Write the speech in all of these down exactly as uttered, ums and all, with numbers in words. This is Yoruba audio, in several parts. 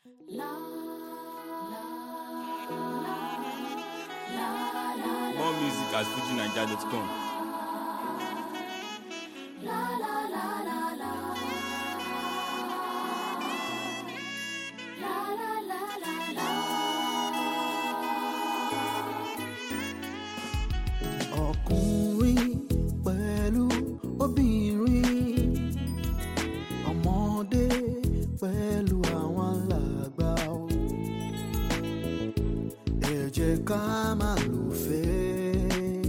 More music at fuji naija dot com. Ọkùnrin pẹ̀lú obìnrin, ọmọdé pẹ̀lú àwọn alàgbà o. Ẹ jẹ́ ká máa lùfẹ́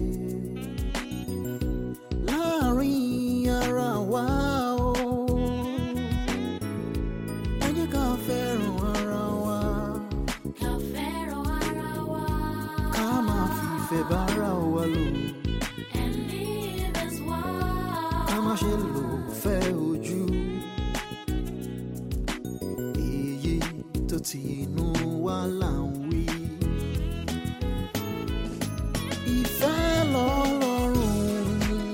láàrin ara wa o. Ẹ jẹ́ ká fẹ́ràn ara wa, ká fẹ́ràn ara wa, ká máa fìfẹ́ bára wa lò. and live as one. Ká má ṣe lò fẹ́ ojú, èyí tó ti inú wa là ń wí. Ìfẹ́ lọ́lọ́run,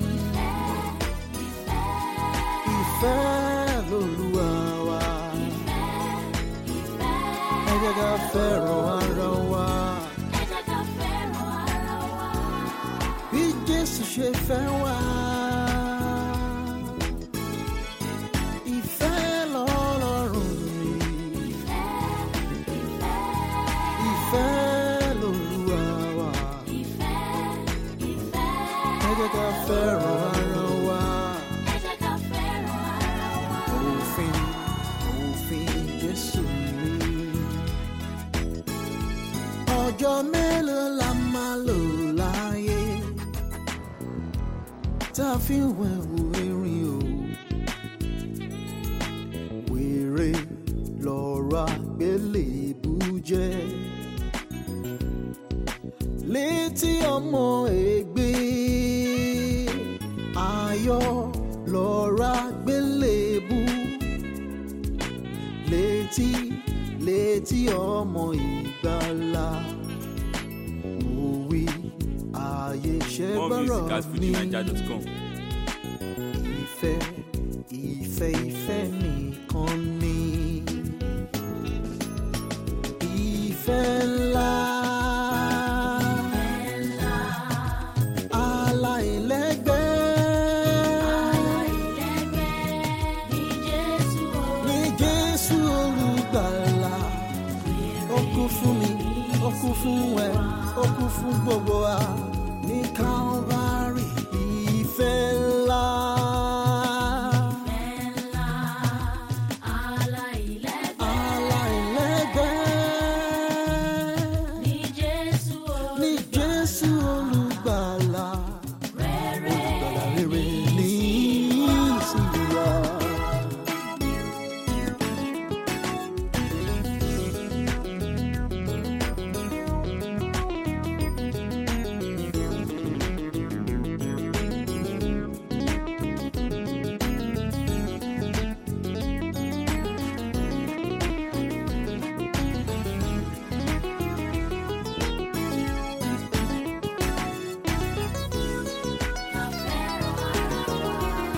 ìfẹ́ lolúwa wa. Ẹ jẹ́ ká fẹ́ràn ara wa, Ẹ jẹ́ ká fẹ́ràn ara wa. bí Jésù ṣe fẹ́ wa. Ìfẹ́ lọ́lọ́run ni, ìfẹ́ lolúwa wa. Ẹ jẹ́ ká fẹ́ràn ara wa. Ẹ jẹ́ ká fẹ́ràn ara wa. Òfin, òfin Jésù ni. Ọjọ́ mélòó la máa lò láyé tá a fi ń wẹ̀wù erin o? Wèrè lọ̀rọ̀ àgbélébù jẹ́ létí ọmọ ègbé, ayọ̀ lọ̀rọ̀ àgbélébù létí létí ọmọ ìgbàlà. Mo wí ayé ṣẹ́ More gbọ́rọ̀ music at fuji naija dot com. ìfẹ́ ìfẹ́ ìfẹ́ nìkan ni. Ìfẹ́ ńlá aláìlẹ́gbẹ́ Ní Jésù ní Jésù olùgbàlà. Ó kú fún mi, ó kú fún ẹ, ó kú fún gbogbo wa ní Calvary. Ìfẹ́ ńlá aláìlẹ́gbẹ́. aláìlẹ́gbẹ́ Ní Jésù ní Jésù olùgbàlà. Olùgbàlà rere ní ìsìnwá. ká fẹ́ràn ara wa.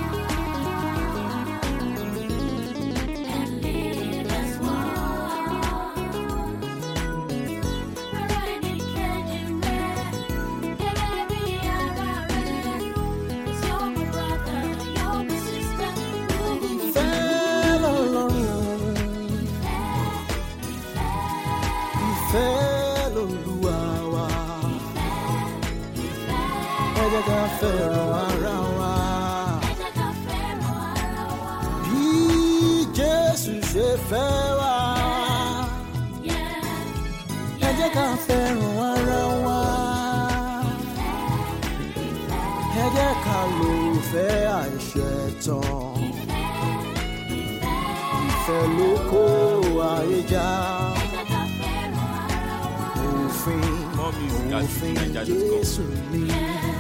And live as one. Rárá ẹni kejì rẹ̀, gẹ́gẹ́ bí ara rẹ̀. 'Cause you're my brother, you're my sister. Ìfẹ́ lọ́lọ́run, ìfẹ́ lolúwa wa. Ẹ jẹ́ ká fẹ́ràn ara wa, Ẹ jẹ́ ká fẹ́ràn ara wa. bí Jésù ṣe fẹ́ wa. Yeah. Ẹ jẹ́ ká fẹ́ràn ara wa, ẹ jẹ́ ká lò fẹ́ àìṣẹ̀tàn. Ìfẹ́ ló kó ayé já. Ẹ jẹ́ ká fẹ́ràn ara wa. Òfin, More music at fuji òfin naija dot com. Jésù ni.